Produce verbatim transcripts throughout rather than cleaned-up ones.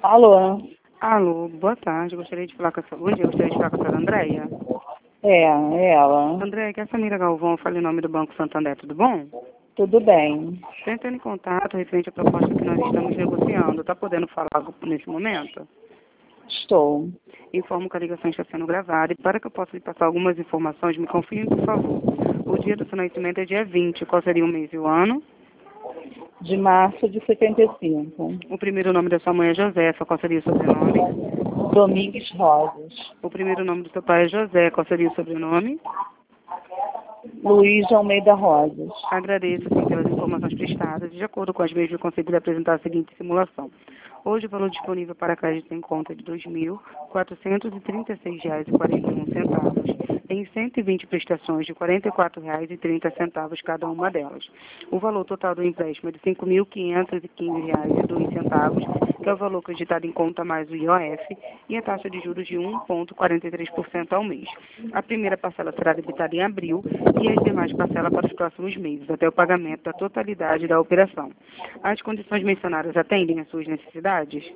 Alô? Alô, boa tarde. Gostaria de falar com a senhora. Bom dia, gostaria de falar com a senhora Andréia. É, é ela. Andréia, que é a Samira Galvão, fala em nome do Banco Santander, tudo bom? Tudo bem. Estou entrando em contato referente à proposta que nós estamos negociando. Está podendo falar nesse momento? Estou. Informo que a ligação está sendo gravada e para que eu possa lhe passar algumas informações, me confirme, por favor. O dia do seu nascimento é dia vinte. Qual seria o mês e o ano? De março de setenta e cinco. O primeiro nome da sua mãe é Josefa. Qual seria o sobrenome? Domingues Rosas. O primeiro nome do seu pai é José. Qual seria o sobrenome? Luiz de Almeida Rosas. Agradeço sim, pelas informações prestadas. De acordo com as mesmas, eu consigo lhe apresentar a seguinte simulação. Hoje o valor disponível para crédito em conta é de dois mil quatrocentos e trinta e seis reais e quarenta e um centavos, em cento e vinte prestações de quarenta e quatro reais e trinta centavos cada uma delas. O valor total do empréstimo é de cinco mil quinhentos e quinze reais e dois centavos, que é o valor acreditado em conta mais o I O F, e a taxa de juros de um vírgula quarenta e três por cento ao mês. A primeira parcela será debitada em abril e as demais parcelas para os próximos meses, até o pagamento da totalidade da operação. As condições mencionadas atendem às suas necessidades?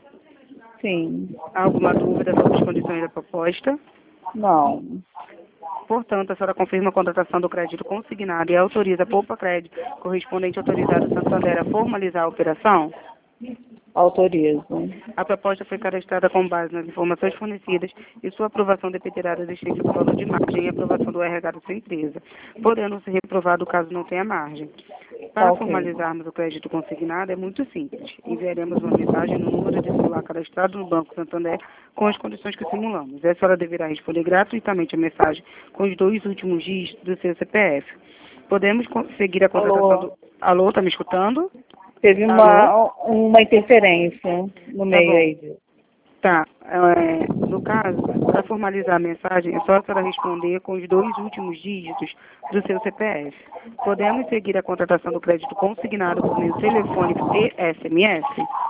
Sim. Há alguma dúvida sobre as condições da proposta? Não. Portanto, a senhora confirma a contratação do crédito consignado e autoriza a Poupa Crédito correspondente autorizado Santander a formalizar a operação? Autorizo. A proposta foi cadastrada com base nas informações fornecidas e sua aprovação dependerá da existência do valor de margem e aprovação do R H da sua empresa, podendo ser reprovado caso não tenha margem. Para Ok. formalizarmos o crédito consignado é muito simples. Enviaremos uma mensagem no número de celular cadastrado no Banco Santander com as condições que simulamos. Essa senhora deverá responder gratuitamente a mensagem com os dois últimos dígitos do seu C P F. Podemos seguir a contratação Alô? do... Alô, está me escutando? Teve Alô? uma, uma interferência no Tá meio bom. aí. Tá. É, no caso, para formalizar a mensagem, é só a senhora responder com os dois últimos dígitos do seu C P F. Podemos seguir a contratação do crédito consignado por meio telefônico e S M S?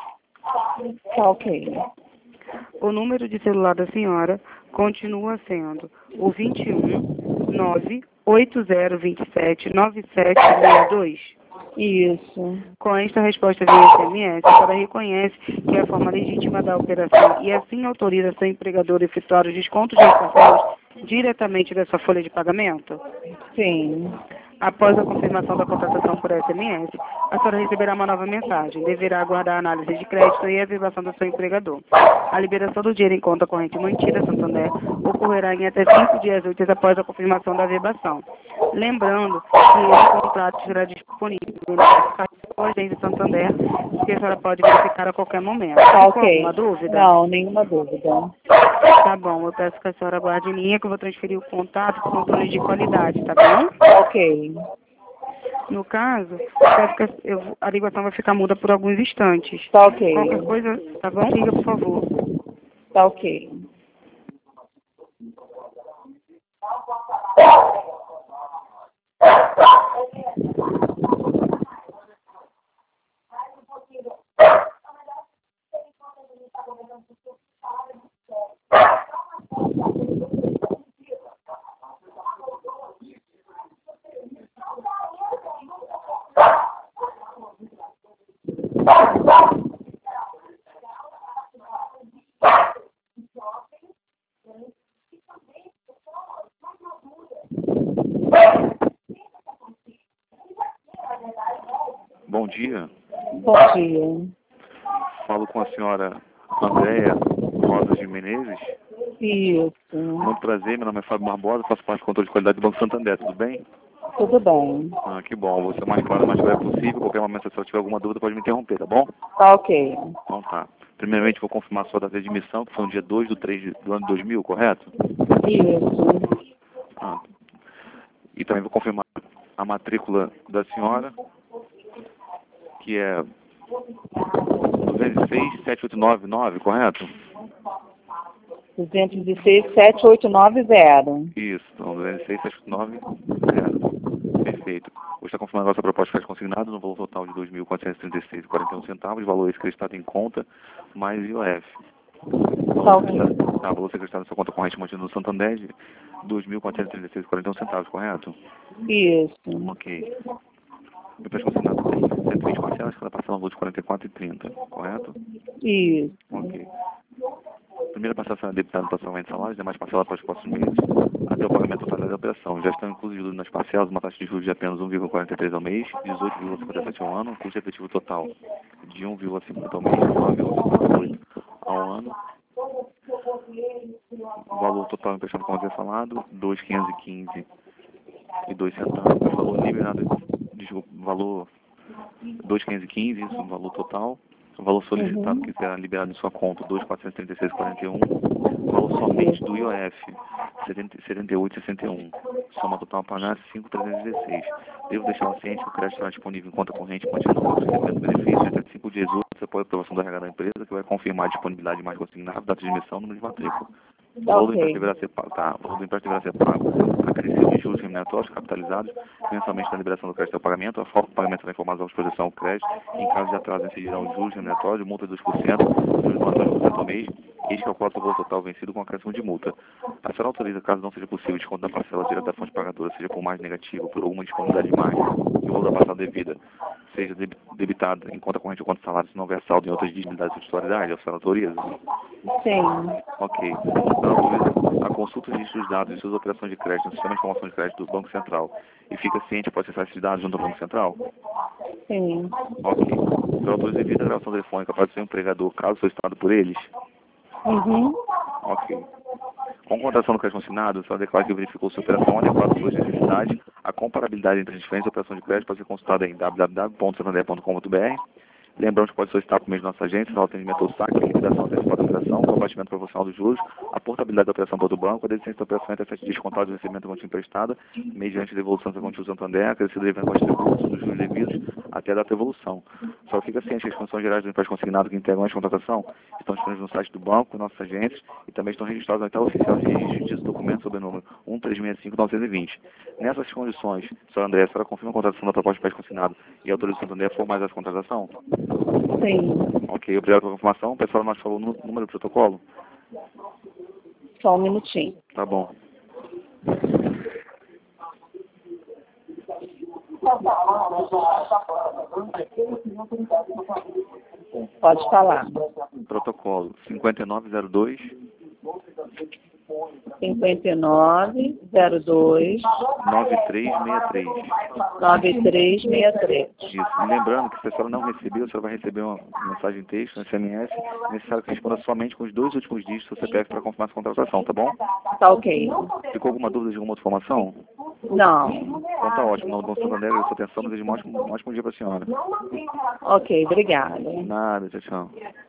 Tá ok. O número de celular da senhora continua sendo o vinte e um, nove, oito zero dois sete, nove sete seis dois. Isso. Com esta resposta via S M S, a senhora reconhece que é a forma legítima da operação e assim autoriza seu empregador a efetuar os descontos das parcelas diretamente da sua folha de pagamento? Sim. Após a confirmação da contratação por S M S, a senhora receberá uma nova mensagem. Deverá aguardar a análise de crédito e a averbação do seu empregador. A liberação do dinheiro em conta corrente mantida, Santander, ocorrerá em até cinco dias úteis após a confirmação da averbação. Lembrando que esse contrato será disponível no site da agência Santander, que a senhora pode verificar a qualquer momento. Tá Ficou ok. alguma dúvida? Não, nenhuma dúvida. Tá bom, eu peço que a senhora aguarde em linha que eu vou transferir o contato para o controle de qualidade, tá bom? Tá ok. No caso, eu peço que a, eu, a ligação vai ficar muda por alguns instantes. Tá ok. Qualquer coisa, tá bom? Liga, por favor. Tá ok. Bom dia. Bom dia. Falo com a senhora Andréia Rosas de Menezes. Isso. Muito prazer, meu nome é Fábio Barbosa, faço parte do controle de qualidade do Banco Santander, tudo bem? Tudo bem. Ah, que bom, vou ser o mais claro o mais breve possível, qualquer momento se a senhora tiver alguma dúvida pode me interromper, tá bom? Tá ok. Então tá. Primeiramente vou confirmar a sua data de admissão, que foi no dia dois do três do ano dois mil, correto? Isso. Ah. E também vou confirmar a matrícula da senhora, que é duzentos e seis, sete oito nove nove, correto? duzentos e seis, sete oito nove zero. Isso, então duzentos e seis, sete oito nove zero. Perfeito. Hoje está confirmando a nossa proposta de crédito consignado no valor total de dois mil quatrocentos e trinta e seis reais e quarenta e um centavos, valor esse acreditado em conta, mais I O F. Tá ok. Tá, valor acreditado na sua conta corrente mantida no Santander de dois mil quatrocentos e trinta e seis reais e quarenta e um centavos, correto? Isso. Ok. O empréstimo consignado tem cento e vinte parcelas, cada parcela no valor de quarenta e quatro reais e trinta, correto? Isso. Ok. primeira parcela será debitada totalmente salário, as demais parcelas para os próximos meses, até o pagamento total da operação. Já estão incluídos nas parcelas uma taxa de juros de apenas um vírgula quarenta e três ao mês, dezoito vírgula cinquenta e sete ao ano, custo efetivo total de um vírgula cinquenta ao mês, nove vírgula cinquenta e oito ao ano. O valor total emprestado, como havia falado, dois mil quinhentos e quinze e dois centavos. O valor liberado, desculpa, valor dois mil quinhentos e quinze, isso, o valor total. O valor solicitado, Uhum. que será liberado em sua conta, dois mil quatrocentos e trinta e seis vírgula quarenta e um. O valor somente do I O F, setenta e oito vírgula sessenta e um. Soma total a pagar, cinco mil trezentos e dezesseis. Devo deixar o ciente que o crédito estará disponível em conta corrente contínua, recebendo benefícios entre cinco dias úteis após a aprovação da regra da empresa, que vai confirmar a disponibilidade de mais consignado, data de emissão, número de matrícula. O valor do empréstimo deverá ser pago, tá, o valor do empréstimo deverá ser pago, acrescido de juros remuneratórios capitalizados, mensalmente na liberação do crédito ao pagamento, a forma do pagamento será informada à exposição ao crédito, em caso de atraso incidirão os juros remuneratórios, multa de dois por cento, juros de dois por cento ao mês, este calcula o valor total vencido com acréscimo de multa. A senhora autoriza, caso não seja possível, desconto da parcela direta da fonte pagadora, seja por margem negativa ou por alguma disponibilidade de margem, e o valor da parcela devida seja debitada em conta corrente ou conta salário, se não houver saldo em outras disponibilidades de titularidade, a senhora autoriza? Sim. Ok. A senhora autoriza a consulta de registro dos dados e suas operações de crédito no sistema de informação de crédito do Banco Central e fica ciente para acessar esses dados junto ao Banco Central? Sim. Ok. A senhora autoriza a devida gravação telefônica para o seu empregador, caso solicitado por eles? Uhum. Ok. Com contratação do crédito consignado, a senhora declara que verificou sua operação adequada às suas necessidades. A comparabilidade entre as diferentes operações de crédito pode ser consultada em w w w ponto santander ponto com ponto b r. Lembramos que pode solicitar por meio de nossa agência, o atendimento ao saque, a liquidação antecipada da operação, o abatimento proporcional dos juros, a portabilidade da operação para o banco, a desistência da operação entre sete dias contados do recebimento da quantia emprestada, mediante a devolução da quantia do Santander, acrescido devendo aos tributos dos juros devidos até a data de evolução. Só fica ciente que as condições gerais do empréstimo consignado que integram a contratação estão disponíveis no site do banco, nossas agências, e também estão registrados na tela oficial de registro de documentos sob o número um três seis cinco nove dois zero. Nessas condições, senhora André, a senhora confirma a contratação da proposta de empréstimo consignado e autoriza o Santander a formalizar essa contratação? Sim. Ok, obrigado pela confirmação. O pessoal nós falou o número do protocolo? Só um minutinho. Tá bom. Pode falar. Protocolo cinquenta e nove zero dois cinquenta e nove, zero dois, nove três seis três. nove três seis três. Isso. E lembrando que se a senhora não recebeu, a senhora vai receber uma mensagem em texto, um S M S, necessário que responda somente com os dois últimos dígitos do C P F para confirmar essa contratação, tá bom? Tá ok. Ficou alguma dúvida de alguma outra informação? Não. Então tá ótimo. Não, não Santander, agradeço a sua atenção, desejo um ótimo, um ótimo dia para a senhora. Ok, obrigada. Nada, tchau, tchau.